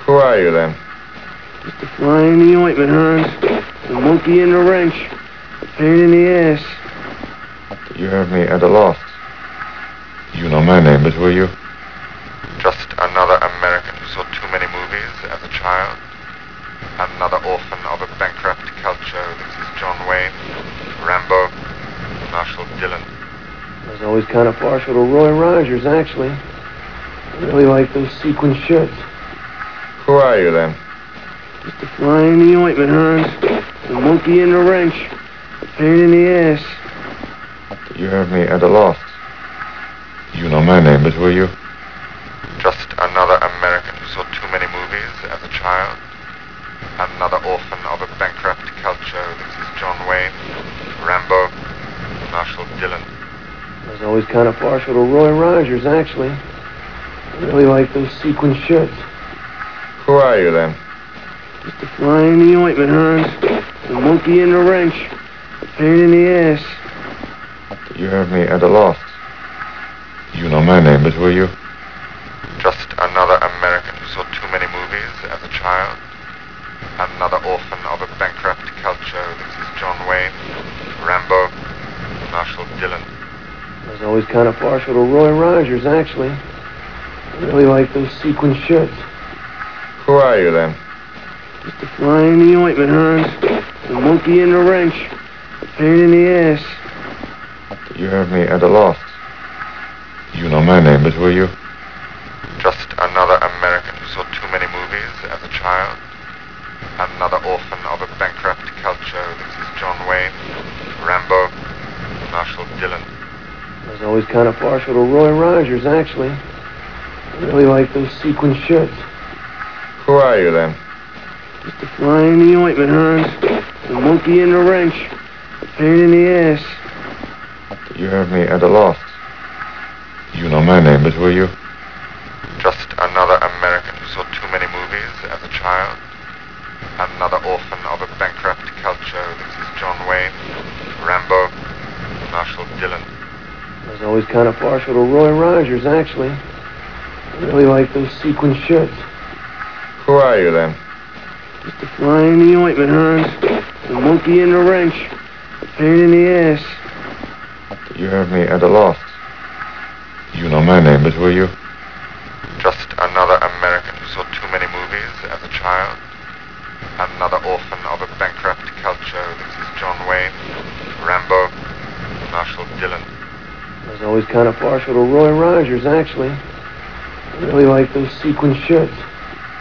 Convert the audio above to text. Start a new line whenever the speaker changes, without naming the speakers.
Who are you, then?
Just a fly in the ointment, Hans. A monkey in the wrench. A pain in the ass.
You have me at a loss. You know my name, but who are you? Just another American who saw too many movies as a child. Another orphan of a bankrupt culture. This is John Wayne, Rambo, Marshall Dillon.
I was always kind of partial to Roy Rogers, actually. I really like those sequin shirts.
Who are you, then?
Just a fly in the ointment, Hans. A monkey in the wrench. A pain in the ass.
You have me at a loss. You know my name, but who are you? Just another American who saw too many movies as a child. Another orphan of a bankrupt culture. This is John Wayne, Rambo, Marshall Dillon.
I was always kind of partial to Roy Rogers, actually. I really like those sequin shirts.
Who are you, then?
Just a fly in the ointment, Hans. A monkey in the wrench. A pain in the ass.
You have me at a loss. You know my name, but who are you? Just another American who saw too many movies as a child. Another orphan of a bankrupt culture. This is John Wayne, Rambo, Marshall Dillon.
I was always kind of partial to Roy Rogers, actually. I really like those sequin shirts.
Who are you, then?
Just a fly in the ointment, Hans. A monkey in the wrench. A pain in the ass.
You have me at a loss. You know my name, but who are you? Just another American who saw too many movies as a child. Another orphan of a bankrupt culture. This is John Wayne, Rambo, Marshall Dillon.
I was always kind of partial to Roy Rogers, actually. I really like those sequin shirts.
Who are you, then?
Just a fly in the ointment, Hans. A monkey in the wrench. A pain in the ass. You have me at a loss. You know my name, but who are you? Just another American who saw too many movies as a child. Another orphan of a bankrupt culture. This is John Wayne, Rambo, Marshall Dillon.
I Who are you, then?
Just a fly in the ointment, Hans. A monkey in the wrench. A pain in the ass.
You have me at a loss. You know my name, but who are you? Just another American who saw too many movies as a child. Another orphan of a bankrupt culture. This is John Wayne, Rambo, Marshall Dillon.
I was always kind of partial to Roy Rogers, actually. I really like those sequin shirts.
Who are you, then?
Just a fly in the ointment, Hans. A monkey in the wrench. A pain in the ass. You have me at a loss. You know my name, but who are you? Just another American who saw too many movies as a child. Another orphan of a bankrupt culture. This is John Wayne, Rambo, Marshall Dillon.
I Who are you, then?
Just a fly in the ointment, Hans. A monkey in the wrench. A pain in the ass.
You have me at a loss. You know my name, but who are you? Just another American who saw too many movies as a child. Another orphan of a bankrupt culture. This is John Wayne, Rambo, Marshall Dillon.
I was always kind of partial to Roy Rogers, actually. I really like those sequin shirts.